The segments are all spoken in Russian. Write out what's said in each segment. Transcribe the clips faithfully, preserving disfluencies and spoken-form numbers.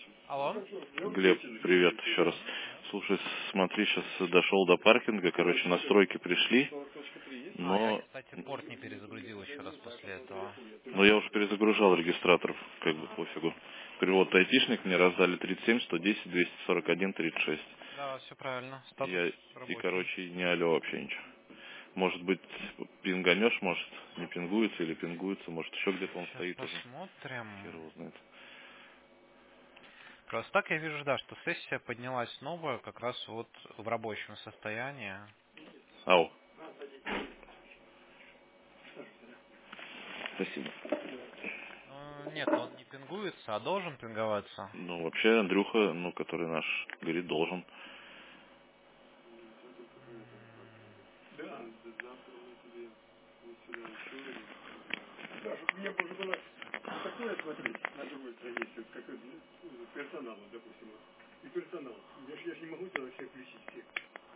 Алло? Глеб, привет еще раз. Слушай, смотри, сейчас дошел до паркинга, короче, настройки пришли, А, я, но, кстати, порт не перезагрузил еще раз после этого. но я уже перезагружал регистраторов, как бы пофигу. Перевод айтишник мне раздали тридцать семь, сто десять, двести сорок один, тридцать шесть. Да, все правильно. Статус Я, и, рабочий. короче, не алло вообще ничего. Может быть, пинганешь, может, не пингуется или пингуется, может, еще где-то он Сейчас стоит уже. Хер посмотрим. его знает. Просто так я вижу, да, что сессия поднялась новая, как раз вот в рабочем состоянии. Ау. Спасибо. Ну, нет, он не пингуется, а должен пинговаться. Ну, вообще, Андрюха, ну, который наш, говорит, должен. М, Да, чтобы мне можно было не такое смотреть на другой странице, как ну, персонала, допустим. И персонал. Я ж, я ж не могу туда все включить всех.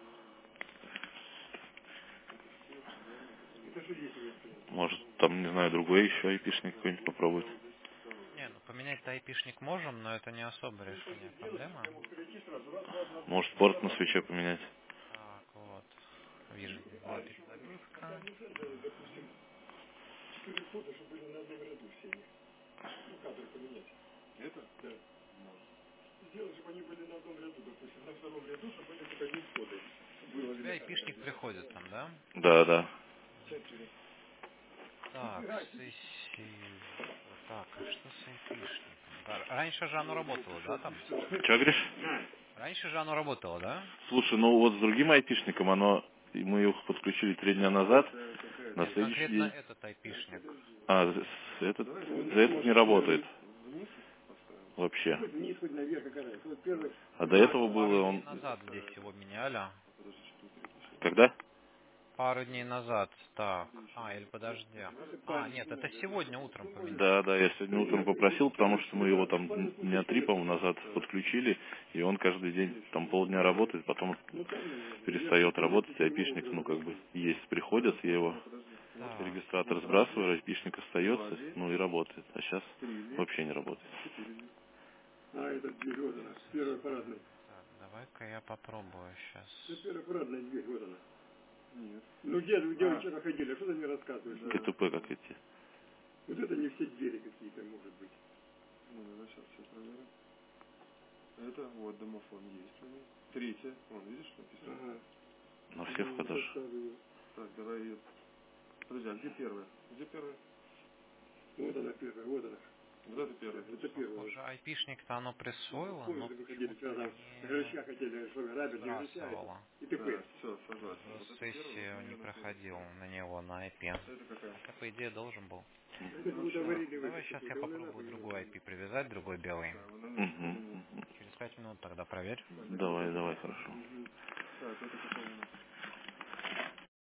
Это что есть у меня страница? Может, там, не знаю, другой еще айпишник какой-нибудь попробовать. Не, ну поменять-то айпишник можем, но это не особое решение проблемы. Может, порт на свече поменять. Так, вот. Вижу, здесь была перезагрузка. Четыре фото, чтобы были на одном ряду все. Ну, кадры поменять. Это? Да. Сделать, чтобы они были на одном ряду, допустим, на втором ряду, чтобы были только одни фото. У Было тебя видно айпишник каждое. приходит там, да? Да, да. Четыре. Так, сессии. Вот так, а что с айпишником? Да, раньше же оно работало, да, там? Че, говоришь? Раньше же оно работало, да? Слушай, ну вот с другим айпишником оно, мы их подключили три дня назад, на Нет, следующий конкретно день. этот айпишник. А, с- этот, за этот не работает вообще. Вниз, хоть наверх, какая разница. Вот первый. А до А, этого это пару было дней он... назад здесь его меняли. Когда? Пару дней назад, так. А, или подожди. А, нет, это сегодня утром Да, поменяли. да, я сегодня утром попросил, потому что мы его там дня три, по-моему, назад подключили, и он каждый день там полдня работает, потом перестает работать, и айпишник, ну, как бы, есть, приходят, я его Так, регистратор сбрасываю, айпишник остается, ну, и работает, а сейчас вообще не работает. А, это дверь, вот она, первая парадная. так, давай-ка я попробую Это сейчас. первая парадная дверь, вот она. Нет. Ну где, где вы вчера ходили, а что ты мне рассказываешь? Д Т П как идти? Вот это не все двери какие-то, может быть. Ну, давай сейчас все проверим. Это вот домофон есть у них. Третья, вон, видишь, написано? Ага. На всех входах. Так, давай ее. Подожди, а где первая? Где первая? Вот она первая, вот она. Вот это первая. Это первая. Похоже, айпишник-то оно присвоило, но Помните, мы ходили вчера почему-то там, не грача хотели, что рабит, не грача, сбрасывало. и ТП. Все, За согласен. Вот это первая, сессию вот не это проходил на него на ай пи. Это какая? Хотя, по идее, должен был. Это мы говорили в Давай этой сейчас я какой-то, попробую другой ай пи привязать, другой белый. Угу. Через пять минут тогда проверь. Давай, давай, хорошо. Так, это какая у нас?